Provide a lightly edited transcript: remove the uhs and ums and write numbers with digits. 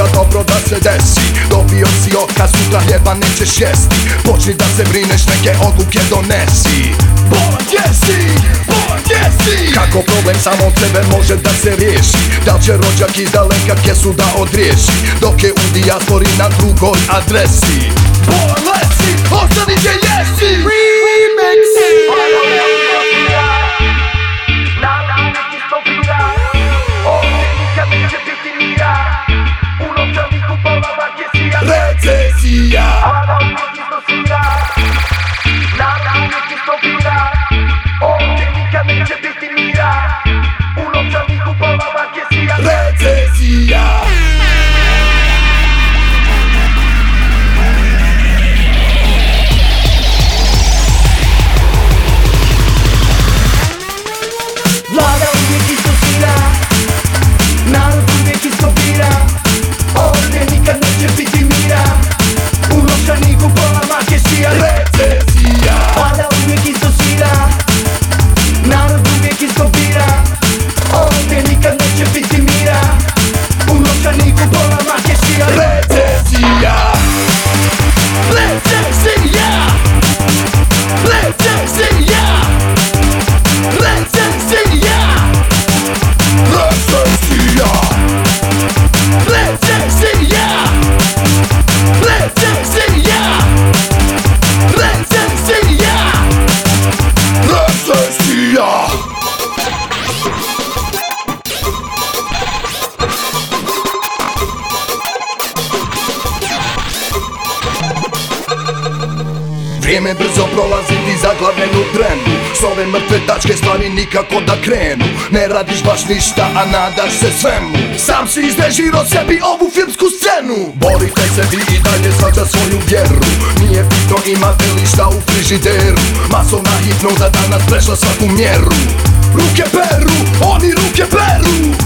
ništa dobro da se desi. Dobio si otkaz, sutra hljeba nećeš jesti. Počni da se brineš, neke odluke donesi. Bola gdje si? Bola gdje si? Kako problem samo od sebe može da se riješi? Da li će rođak iz daleka kesu da odriješi? Dok je u dijaspori na drugoj adresi. Bola lesi, ostani gdje jesi. Remix. Recesija. Recesija. Vlada uvijek istosira, narod uvijek istopira. Ovdje nikad neće biti mira, u novčaniku pola makešija. Recesija. Vlada uvijek istosira, narod uvijek istopira. Ovdje nikad neće biti mira, u novčaniku pola makešija. Recesija. Recesija. Recesija. Recesija. Recesija. Recesija. Recesija. Recesija. Recesija. Vrijeme brzo prolazi, ti zaglavljen u trenu. S ove mrtve tačke stvari nikako da krenu. Ne radiš baš ništa, a nadaš se svemu. Sam si izrežirao sebi ovu filmsku scenu. Borite se vi i dalje svak za svoju vjeru. Nije bitno imate li šta u frižideru. Masovna hipnoza danas prešla svaku mjeru. Ruke peru, oni ruke peru.